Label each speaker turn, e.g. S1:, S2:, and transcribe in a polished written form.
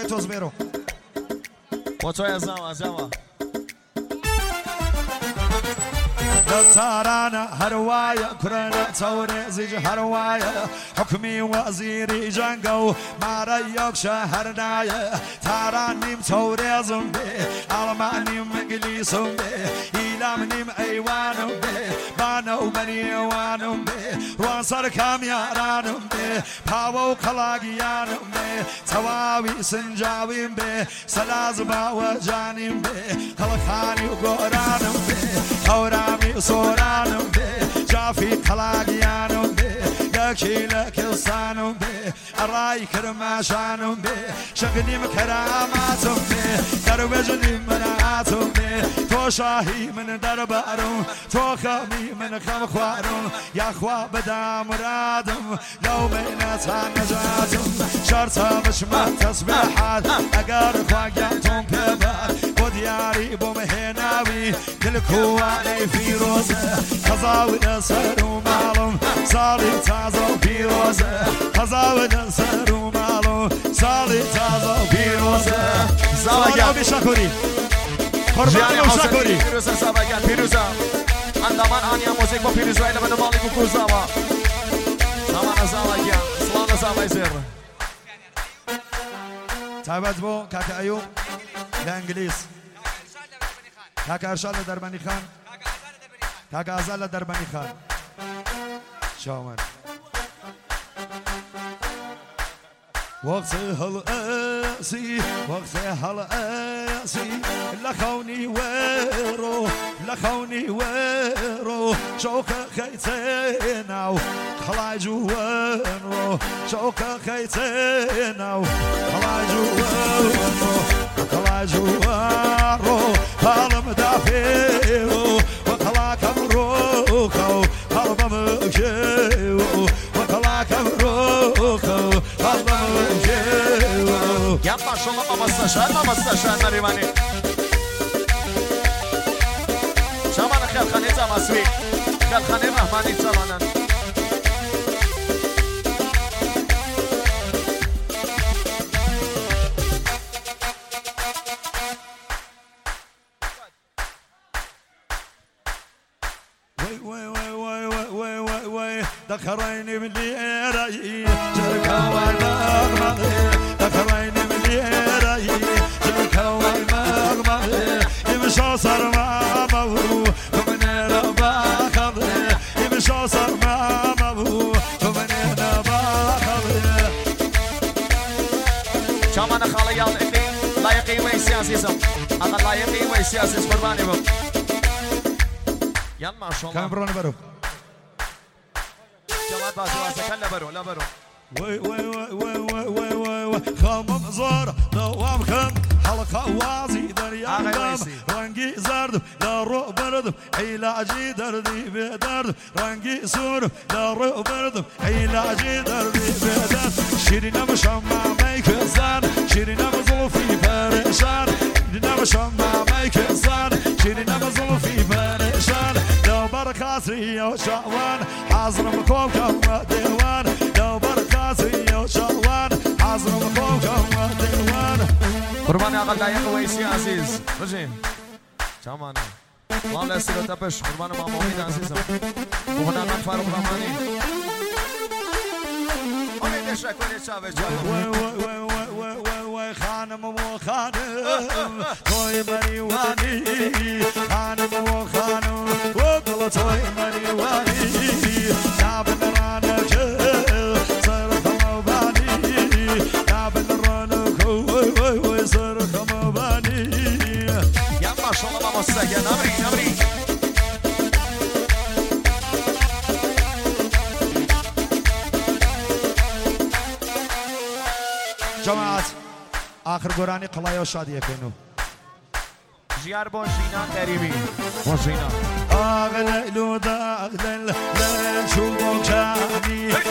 S1: توز برو
S2: با تو از زمان
S1: تارانا هروايا كرنا توري زيج هروايا حكمي وزيري جنگو ماريوك شهرنايا تارانيم توري زنبي المانيم مجلسم بي إيلامنيم أيوانم بي بانو منيوانم بي روانسر كاميارانم بي باو قلاقيانم بي تواوي سنجاويم بي سلازبا وجانم بي خلقاني وقرانم بي خورامي صورانم بي جافي قلاقيانم بي يكي لك لسانم بي الراي كرماشانم بي شغنيم كراماتم بي دروجني مناتم بي تو شاهي من دربارم تو خامي من خم خوارم يا خوا بدا مرادم لو مينتا نجاتم شرطة مش ما تسبيحات اقار خواقياتم بيبات ودياري بومهناوي كل كواني في روزة خزاوي نسر ومالم صالي تازو في روزة خزاوي نسر ومالم صالي تازو في روزة زواجا بشكري قربان وشكري
S2: پیروزه سبگن پیروزه اندامان آنیا موزیک با پیروزه اینا بده مالی بکوزه با زمان زواگن سلام زوای زیر
S1: تابت بو کاک ایوب لانگلیس کاک ارشاد دربانی خان کاک آزال دربانی خان شامن وقت هالقاسي وقت هالقاسي لخوني ويرو لخوني ويرو شوكة خيتنا وخلاي جوانو شوكة خيتنا وخلاي جوانو خلاي جوانو هالمدافيو وخلا كمروكو هالمكيو وخلا كمروكو
S2: يما شما ما مستشان نريماني شما خير خانيزة مسوي خير خاني رحماني تسالانن
S1: ذكريني باللي رايي جركا والمغمضي ذكريني باللي رايي جركا والمغمضي يمشى صار ما مبو ومن ربا خضي يمشى صار ما مبو ومن ربا خضي
S2: شامان خاله يال اكلي لايقي ويسياسي سم انا لايقي ويسياسي قرباني بو يلا ما شاء الله
S1: كامرون برو
S2: لا برو لا برو
S1: وي وي وي وي وي وي وي خمم زار دوام خم حلقة وازي دريان دم رنگي زرد لا رو بردم علاجي دردي بدرد رنگي سور لا رو بردم علاجي دردي بدرد شيرين مشمع ميكزان شيرين مظلفي برشان شيرين مشمع ميكزان شيرين مظلفي برشان لو بركاسي وشعوان حاضر مكوب كم ديوان لو بركاسي وشعوان حاضر مكوب كم ديوان
S2: قربان اقل لايق ويسي عزيز رجيم شامانا الله لا يسير تبش قربان مع مومين عزيزم وهنا من فاروق رحماني امين شكرا شابه
S1: خانم وخانم توي مريواني خانم وخانم وقل توي مريواني نابن رانك صرخ مباني نابن رانك صرخ مباني
S2: يا ما شاء الله ما مستجن امري
S1: جماعت آخر گرانی قلای و شادیه کنو
S2: جیار بون جینا کریمی بون جینا
S1: آغل ایلو دا اغلل لن شو مکانی